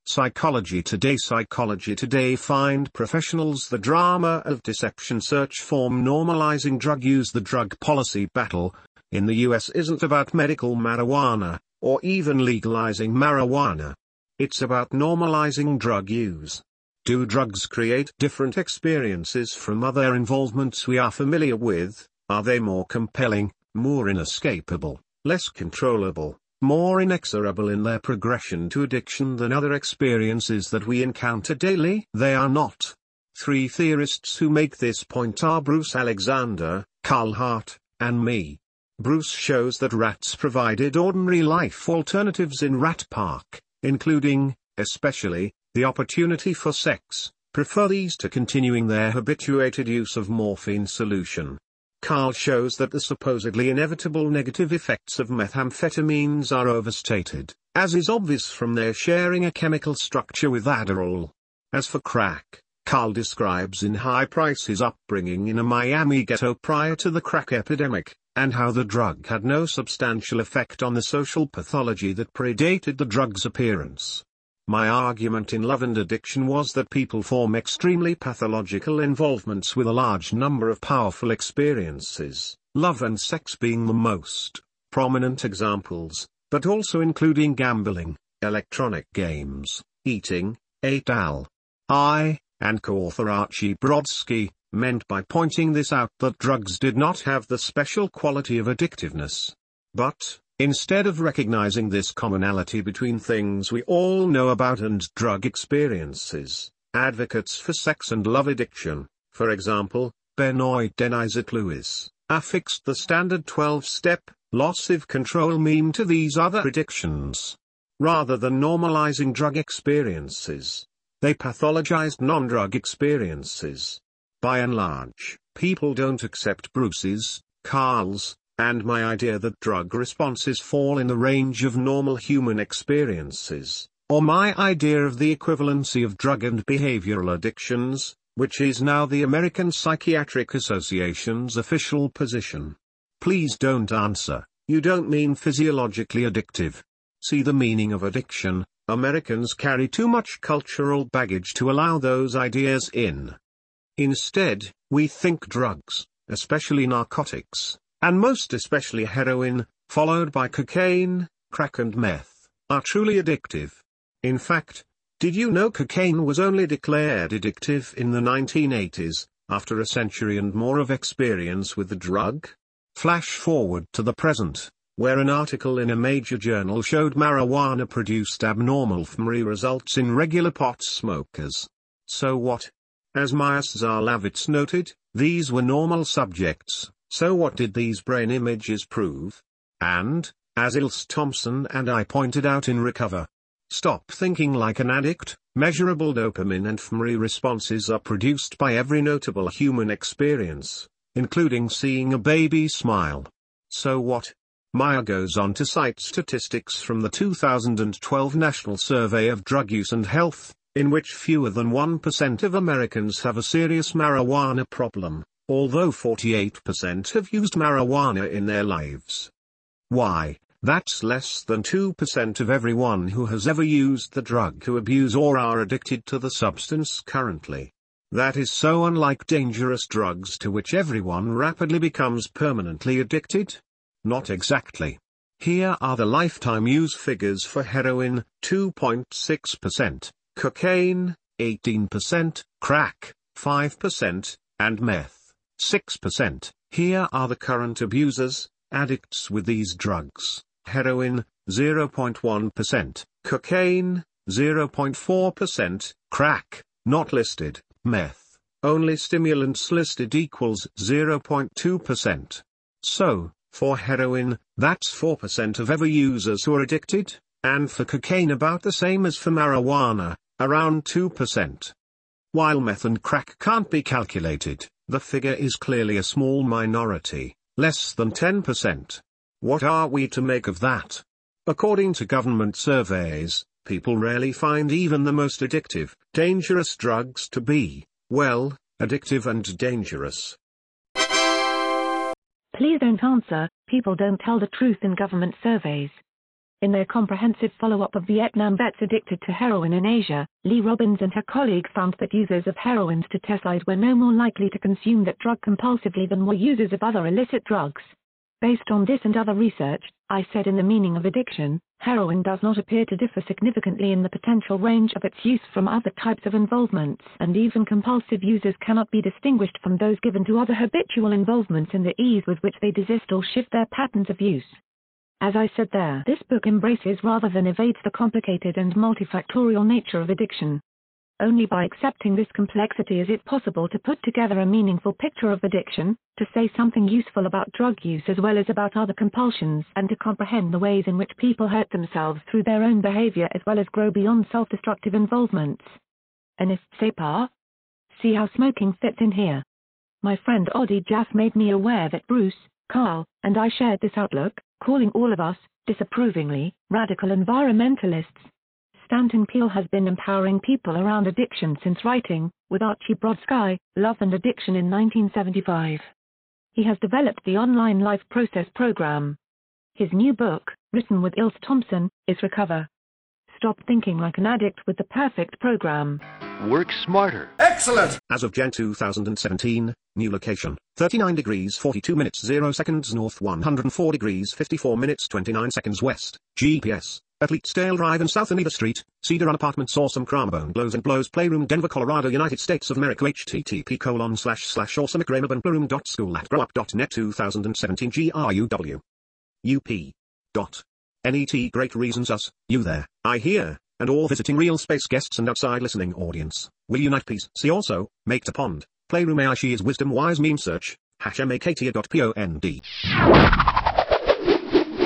Psychology Today find professionals the drama of deception search form normalizing drug use. The drug policy battle in the US isn't about medical marijuana, or even legalizing marijuana. It's about normalizing drug use. Do drugs create different experiences from other involvements we are familiar with? Are they more compelling, more inescapable, less controllable, more inexorable in their progression to addiction than other experiences that we encounter daily? They are not. Three theorists who make this point are Bruce Alexander, Carl Hart, and me. Bruce shows that rats provided ordinary life alternatives in Rat Park, including, especially, the opportunity for sex, prefer these to continuing their habituated use of morphine solution. Carl shows that the supposedly inevitable negative effects of methamphetamines are overstated, as is obvious from their sharing a chemical structure with Adderall. As for crack, Carl describes in high price his upbringing in a Miami ghetto prior to the crack epidemic, and how the drug had no substantial effect on the social pathology that predated the drug's appearance. My argument in Love and Addiction was that people form extremely pathological involvements with a large number of powerful experiences, love and sex being the most prominent examples, but also including gambling, electronic games, eating, et al. I, and co-author Archie Brodsky, meant by pointing this out that drugs did not have the special quality of addictiveness. But, instead of recognizing this commonality between things we all know about and drug experiences, advocates for sex and love addiction, for example, Benoit Denizet-Lewis, affixed the standard 12-step, loss of control meme to these other addictions. Rather than normalizing drug experiences, they pathologized non-drug experiences. By and large, people don't accept Bruce's, Carl's, and my idea that drug responses fall in the range of normal human experiences, or my idea of the equivalency of drug and behavioral addictions, which is now the American Psychiatric Association's official position. Please don't answer, you don't mean physiologically addictive. See the meaning of addiction. Americans carry too much cultural baggage to allow those ideas in. Instead, we think drugs, especially narcotics, and most especially heroin, followed by cocaine, crack and meth, are truly addictive. In fact, did you know cocaine was only declared addictive in the 1980s, after a century and more of experience with the drug? Flash forward to the present, where an article in a major journal showed marijuana produced abnormal fMRI results in regular pot smokers. So what? As Maya Czarlawicz noted, these were normal subjects, so what did these brain images prove? And, as Ilse Thompson and I pointed out in Recover, Stop Thinking Like an Addict, measurable dopamine and fMRI responses are produced by every notable human experience, including seeing a baby smile. So what? Maya goes on to cite statistics from the 2012 National Survey of Drug Use and Health, in which fewer than 1% of Americans have a serious marijuana problem, although 48% have used marijuana in their lives. Why, that's less than 2% of everyone who has ever used the drug who abuse or are addicted to the substance currently. That is so unlike dangerous drugs to which everyone rapidly becomes permanently addicted. Not exactly. Here are the lifetime use figures for heroin, 2.6%, cocaine, 18%, crack, 5%, and meth, 6%. Here are the current abusers, addicts with these drugs: heroin, 0.1%, cocaine, 0.4%, crack, not listed, meth, only stimulants listed equals 0.2%. So, for heroin, that's 4% of ever users who are addicted, and for cocaine about the same as for marijuana, around 2%. While meth and crack can't be calculated, the figure is clearly a small minority, less than 10%. What are we to make of that? According to government surveys, people rarely find even the most addictive, dangerous drugs to be, well, addictive and dangerous. Please don't answer, people don't tell the truth in government surveys. In their comprehensive follow-up of Vietnam vets addicted to heroin in Asia, Lee Robbins and her colleague found that users of heroin statiside were no more likely to consume that drug compulsively than were users of other illicit drugs. Based on this and other research, I said in The Meaning of Addiction, heroin does not appear to differ significantly in the potential range of its use from other types of involvements, and even compulsive users cannot be distinguished from those given to other habitual involvements in the ease with which they desist or shift their patterns of use. As I said there, this book embraces rather than evades the complicated and multifactorial nature of addiction. Only by accepting this complexity is it possible to put together a meaningful picture of addiction, to say something useful about drug use as well as about other compulsions, and to comprehend the ways in which people hurt themselves through their own behavior as well as grow beyond self-destructive involvements. And if, c'est pas? See how smoking fits in here. My friend Odi Jaff made me aware that Bruce, Carl, and I shared this outlook, calling all of us, disapprovingly, radical environmentalists. Stanton Peele has been empowering people around addiction since writing, with Archie Brodsky, Love and Addiction in 1975. He has developed the online Life Process program. His new book, written with Ilse Thompson, is Recover. Stop thinking like an addict with the perfect program. Work smarter. Excellent! As of Jan 2017, new location, 39 degrees 42 minutes 0 seconds north, 104 degrees 54 minutes 29 seconds west. GPS, Athletesdale Drive and South Anita Street, Cedar Run Apartments, Awesome Cramabone Blows and Blows Playroom, Denver, Colorado, United States of America. http://awesomeCramaboneplayroom.school@growup.net 2017 GRUW. UP.NET. Great reasons us, you there, I here, and all visiting Real Space guests and outside listening audience, will unite please. See also, Make to Pond, Playroom AI She is Wisdom Wise Meme Search, #MakeAtia.pond.